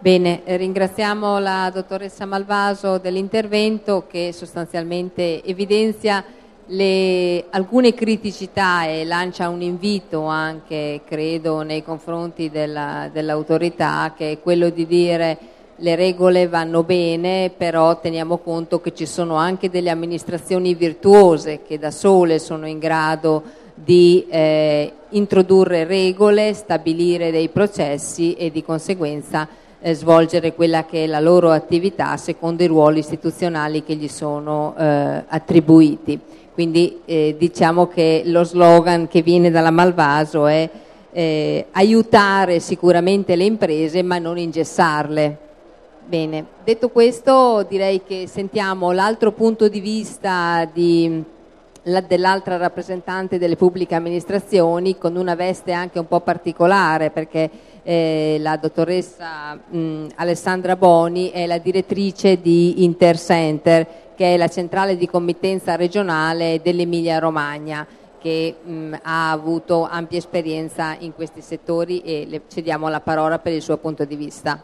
Bene, ringraziamo la dottoressa Malvaso dell'intervento che sostanzialmente evidenzia alcune criticità e lancia un invito anche, credo, nei confronti dell'autorità, che è quello di dire le regole vanno bene, però teniamo conto che ci sono anche delle amministrazioni virtuose che da sole sono in grado di introdurre regole, stabilire dei processi e di conseguenza svolgere quella che è la loro attività secondo i ruoli istituzionali che gli sono attribuiti. Quindi diciamo che lo slogan che viene dalla Malvaso è aiutare sicuramente le imprese ma non ingessarle. Bene, detto questo direi che sentiamo l'altro punto di vista dell'altra rappresentante delle pubbliche amministrazioni, con una veste anche un po' particolare, perché la dottoressa Alessandra Boni è la direttrice di Intercenter, che è la centrale di committenza regionale dell'Emilia Romagna, che ha avuto ampia esperienza in questi settori, e le cediamo la parola per il suo punto di vista.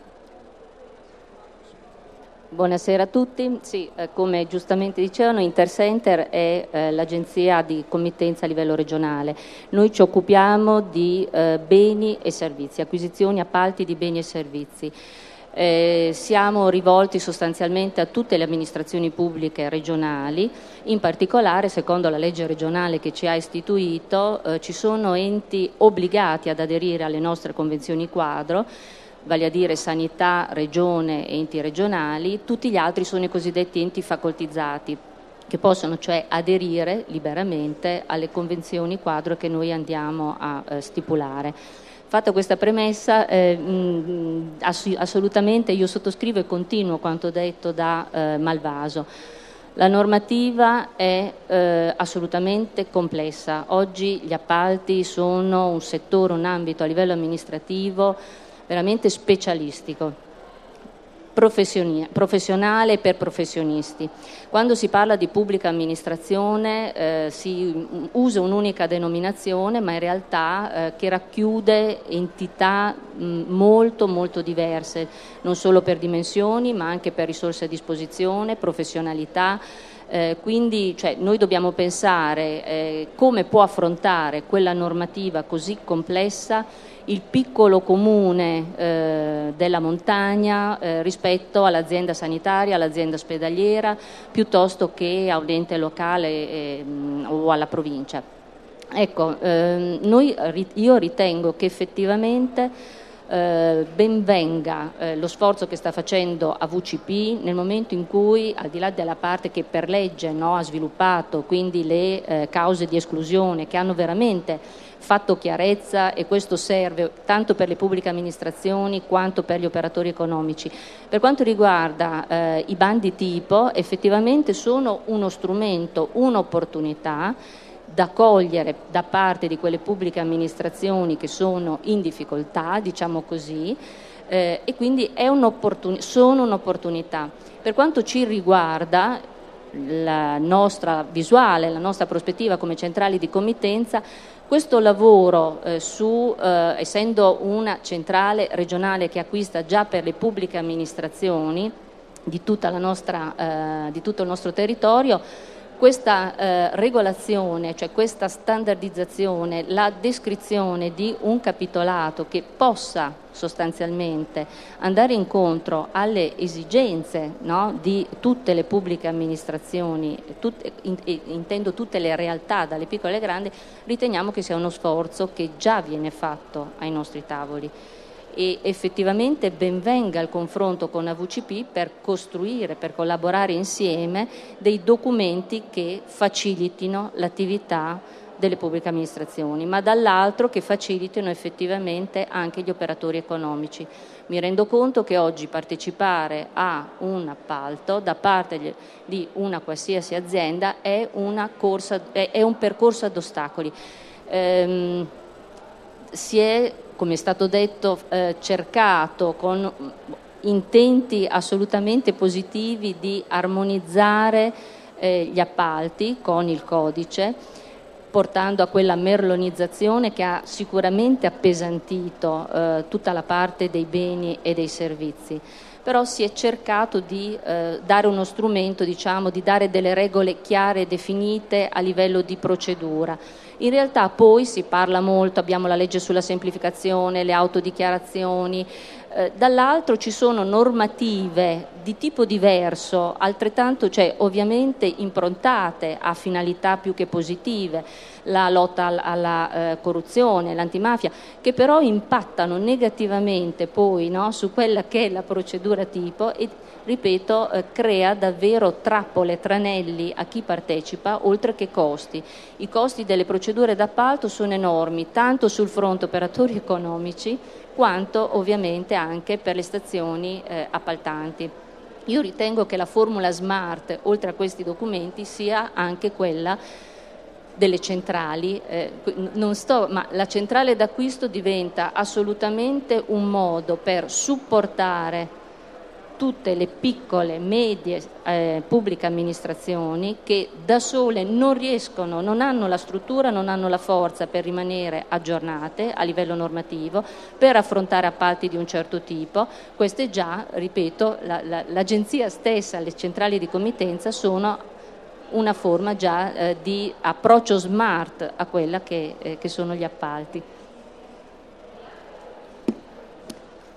Buonasera a tutti. Sì, come giustamente dicevano, Intercenter è l'agenzia di committenza a livello regionale. Noi ci occupiamo di beni e servizi, acquisizioni, appalti di beni e servizi. Siamo rivolti sostanzialmente a tutte le amministrazioni pubbliche regionali, in particolare, secondo la legge regionale che ci ha istituito, ci sono enti obbligati ad aderire alle nostre convenzioni quadro, vale a dire sanità, regione e enti regionali. Tutti gli altri sono i cosiddetti enti facoltizzati, che possono cioè aderire liberamente alle convenzioni quadro che noi andiamo a stipulare. Fatta questa premessa, assolutamente io sottoscrivo e continuo quanto detto da Malvaso. La normativa è assolutamente complessa. Oggi gli appalti sono un settore, un ambito a livello amministrativo veramente specialistico, professionale per professionisti. Quando si parla di pubblica amministrazione si usa un'unica denominazione, ma in realtà che racchiude entità molto molto diverse, non solo per dimensioni ma anche per risorse a disposizione, professionalità. Quindi noi dobbiamo pensare come può affrontare quella normativa così complessa il piccolo comune della montagna rispetto all'azienda sanitaria, all'azienda ospedaliera, piuttosto che a un ente locale o alla provincia. Ecco, io ritengo che effettivamente ben venga lo sforzo che sta facendo AVCP nel momento in cui, al di là della parte che per legge ha sviluppato, quindi le cause di esclusione che hanno veramente fatto chiarezza, e questo serve tanto per le pubbliche amministrazioni quanto per gli operatori economici. Per quanto riguarda i bandi tipo, effettivamente sono uno strumento, un'opportunità da cogliere da parte di quelle pubbliche amministrazioni che sono in difficoltà, diciamo così, e quindi sono un'opportunità. Per quanto ci riguarda, la nostra visuale, la nostra prospettiva come centrali di committenza, questo lavoro essendo una centrale regionale che acquista già per le pubbliche amministrazioni di tutto il nostro territorio, questa regolazione, cioè questa standardizzazione, la descrizione di un capitolato che possa sostanzialmente andare incontro alle esigenze di tutte le pubbliche amministrazioni, intendo tutte le realtà, dalle piccole alle grandi, riteniamo che sia uno sforzo che già viene fatto ai nostri tavoli. E effettivamente ben venga il confronto con AVCP per costruire, per collaborare insieme dei documenti che facilitino l'attività delle pubbliche amministrazioni, ma dall'altro che facilitino effettivamente anche gli operatori economici. Mi rendo conto che oggi partecipare a un appalto da parte di una qualsiasi azienda è un percorso ad ostacoli. Si è, come è stato detto, cercato con intenti assolutamente positivi di armonizzare gli appalti con il codice. portando a quella merlonizzazione che ha sicuramente appesantito tutta la parte dei beni e dei servizi. Però si è cercato di dare uno strumento, diciamo, di dare delle regole chiare e definite a livello di procedura. In realtà poi si parla molto, abbiamo la legge sulla semplificazione, le autodichiarazioni, dall'altro ci sono normative di tipo diverso, altrettanto, cioè ovviamente improntate a finalità più che positive, la lotta alla corruzione, l'antimafia, che però impattano negativamente poi, no, su quella che è la procedura tipo e, ripeto, crea davvero trappole, tranelli a chi partecipa, oltre che costi. I costi delle procedure d'appalto sono enormi, tanto sul fronte operatori economici, quanto ovviamente anche per le stazioni appaltanti. Io ritengo che la formula smart, oltre a questi documenti, sia anche quella delle centrali, ma la centrale d'acquisto diventa assolutamente un modo per supportare tutte le piccole, medie pubbliche amministrazioni che da sole non riescono, non hanno la struttura, non hanno la forza per rimanere aggiornate a livello normativo, per affrontare appalti di un certo tipo. Queste già, ripeto, l'agenzia stessa, le centrali di committenza sono una forma già di approccio smart a quella che sono gli appalti.